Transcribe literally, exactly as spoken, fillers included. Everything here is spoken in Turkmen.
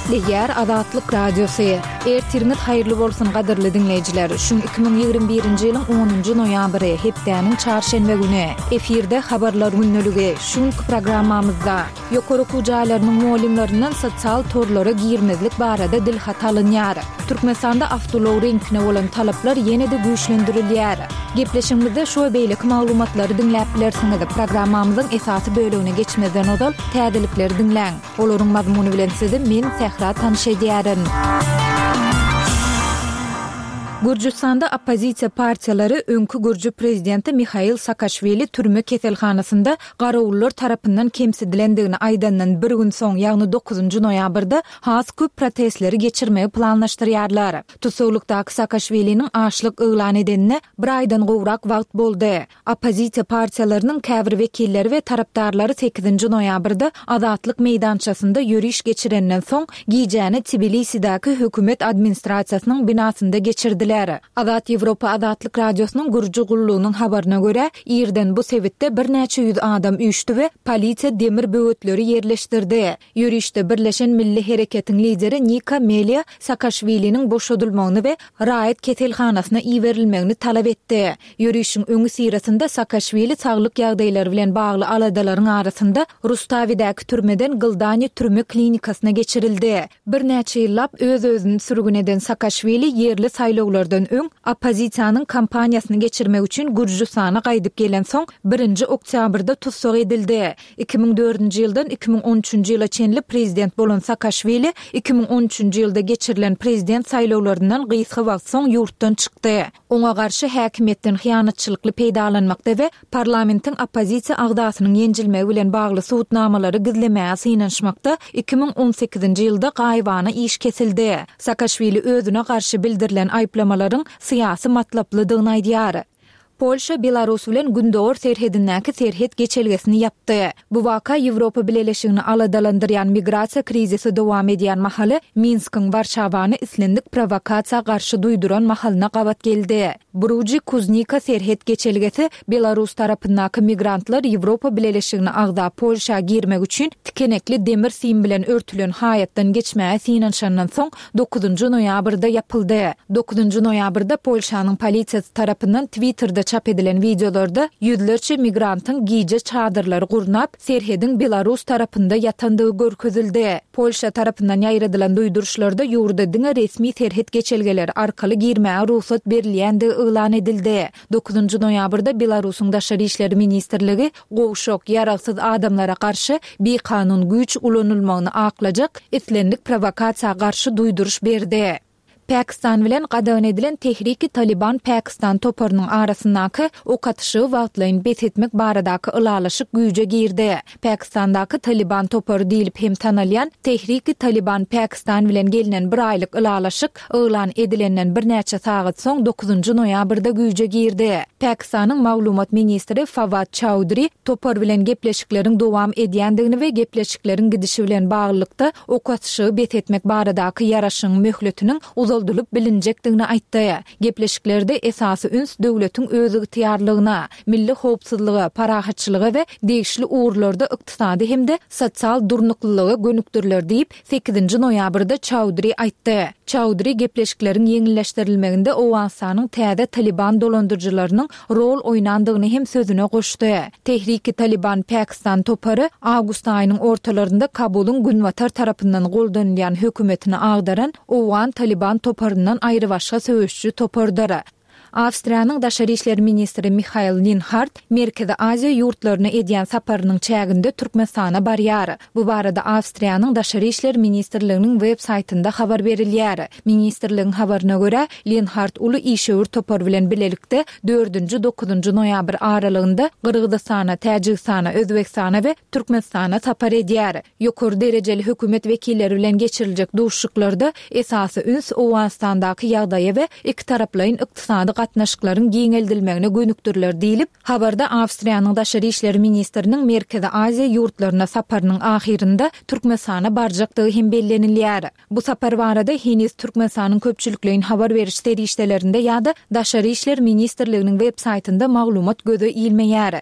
Diýär Azatlyk Radiosu. Ertirňiz haýyrly bolsun gadyrly dinleýijiler. Şu iki bin ýygrimi birinji ýylyň onunjy noýabry hepdeniň çarşembe güni efirde habarlar günneligi şuňky programmamyzda ýokaryky jaýlarynyň muallimlerinden sosial torlara girmezlik barada dilhat alynýar. Türkmenistanda awtolow renkine bolan talaplar ýene-de güýçlendirilýär. Gepleşigimizde şu beýlik maglumatlary dinläp bilersiňiz. Programmamyzyň esasy bölügine geçmeden odal täzelikleri dinläň. Olaryň mazmuny bilen sizi men Sehra tanışydýaryn. Gürjistanda oppozisiýa partiýalary öňkü Gürji prezidenti Mikhail Saakashvili türme keselhanasynda garawullar tarapyndan kemsidilendigini aýdandan bir gün soň, ýagny dokuzunjy noýabrda has köp protestleri geçirmeyi planlaşdyrýarlar. Tutuklukdaky Saakashviliniň açlyk ýylan edenine bir aýdan gowrak wagt boldy. Oppozisiýa partiýalarynyň käbir wekilleri we tarapdarlary sekizinji noýabrda Azatlyk meýdançasynda ýürüş geçirenden soň giýjäni Tbilisidaky hökümet administrasiýasynyň binasynda geçirdiler. Azat Ýewropa Azatlyk Radiosynyň Gürji gullugynyň habaryna görä, ýerden bu sebitde bir neçe ýüz adam üýtdi we polisiýa demir böwetleri ýerleşdirdi. Ýürüşde Birleşen Milli Hereketiň lideri Nika Melia Saakashviliniň boşadylmagyny we raýat keselhanasyna iýerilmegini talap etdi. Ýürüşiň öňü sirasynda Saakashvili saglyk ýagdaýlary bilen bagly aladalaryň arasynda Rustawidaky türmeden Gyldany türme klinikasyna geçirildi. Bir neçe ýyllap öz-özüni sürgün eden Saakashvili ýerli saýlawlar öň oppozisiýanyň kampaniýasyny geçirmek üçin Gürjistana gaýdyp gelen soň birinji oktýabrda tutsak edildi. iki bin dördünji ýyldan iki bin on üçünji ýyla çenli prezident bolan Saakashvili iki bin on üçünji ýylda geçirilen prezident saýlawlaryndan gysga wagt soň ýurtdan çykdy. Oňa garşy häkimetden hyýanatçylykly peýdalanmakda we parlamentiň oppozisiýa agdasynyň ýenjilmegi bilen bagly suwutnamalary gizlemäge synanşmakda iki bin on sekizinji ýylda gaýbana iş kesildi. Saakashvili özüne garşy bildirilen aýplama syýasy matlaplydygyny aýdýar. Polşa Belarus bilen gündor serhedindäki serhet geçelgesini yapdy. Bu waka Ýewropa Birleşigini aladalandyrýan migrasiýa krizisi dowam edýän mahaly Minskiň Warşawany islendik provokasiýa garşy duýduran mahalyna gabat geldi. Bruji Kuznica serhet geçelgesi Belarus tarapyndaky migrantlar Ýewropa Birleşigini agdap Polşa girmek üçin tikenekli demir sim bilen örtülen haýatdan geçmäge synanşandan soň dokuzunjy noýabrda yapyldy. dokuzunjy noýabrda Polşanyň polisiýasy tarapyndan Twitterda çap edilen videolarda ýüzlerçe migrantyň giýje çadyrlary gurnap serhedin Belarus tarapynda ýatandygy görkezildi. Polşa tarapyndan ýaýradylan duýduruşlarda ýurda diňe resmi serhet geçelgeleri arkaly girmäge ruhsat berilýändigi ýylan edildi. dokuzunjy noýabrda Belarusyň Daşary işleri ministrligi gowşok ýaragsyz adamlara garşy bekanun güýç ulanylmagyny aklajak etlenlik provokasiýa garşy duýduruş berdi. Pakistan bilen gadan edilen Tehrik-i Taliban Pakistan toparynyň arasyndaky okatyşy wagtlaryň bethetmek baradaky ılalaşyk güýje girdi. Pakistandaky Taliban topary diýilip hem tanalýan Tehrik-i Taliban Pakistan bilen gelinen bir aýlyk ılalaşyk ýylan edilenden bir näçe sagat soň dokuzunjy noýabrda güýje girdi. Pakistanyň maglumat ministri Fawad Chowdhury topar bilen gepleşikleriň dowam edýändigini we gepleşikleriň gidişi bilen baglykda okatyşy bethetmek baradaky ýaraşyň möhletiniň uzaldylyp bilinjekdigini aýtdy. Gepleşiklerde esasy üns döwletiň öz ygtyýarlygyna, milli howpsuzlygy, parahatçylygy we degişli uğurlarda ykdysady hemde sosial durnuklylygy gönükdirler diýip sekizinji noýabrda Chowdhury aýtdy. Chowdhury gepleşikleriň ýeňilleşdirilmeginde Owensanyň täze Taliban dolandyrjylarynyň rol oýnandygyny hem sözüne goşdy. Tehrik-i Taliban Pakistan topary awgust aýynyň ortalarynda Kabulyň Günwatar tarapyndan goldanýan hökümetini agdaran Owan Taliban toparından ayrı başga söwüşçü topardary. Awstriýanyň Daşary işleri ministri Michail Linhart Merkezi Aziýa ýurtlaryna edýän saparynyň çäginde Türkmenistana barýar. Bu barada Awstriýanyň Daşary işleri ministrliginiň web saýtynda habar berilýär. Ministrligiň habaryna görä, Linhart uly işöwür topar bilen bilelikde dördünjü dokuzunjy noýabr aralygynda Gyrgyzstana, Täjikistana, Özbekistana we Türkmenistana sapar edýär. Ýokary derejeli hökümet wekilleri bilen geçiriljek duşşuklarda esasy üns Owenistandaky ýagdaýa we iki taraplaryň ykdysady gatnaşyklaryň giňeldilmegine gönükdirler diýilip, habarda Awstriýanyň Daşary işleri ministriniň Merkezi Aziýa ýurtlaryna saparynyň ahirinde Türkmenistana barjakdygy hem bellenilýär. Bu sapar barada heniz Türkmenistanyň köpçülikliň habar beriş derişdelerinde ýa-da Daşary işleri ministrliginiň web saýtynda maglumat göze ilmeýär.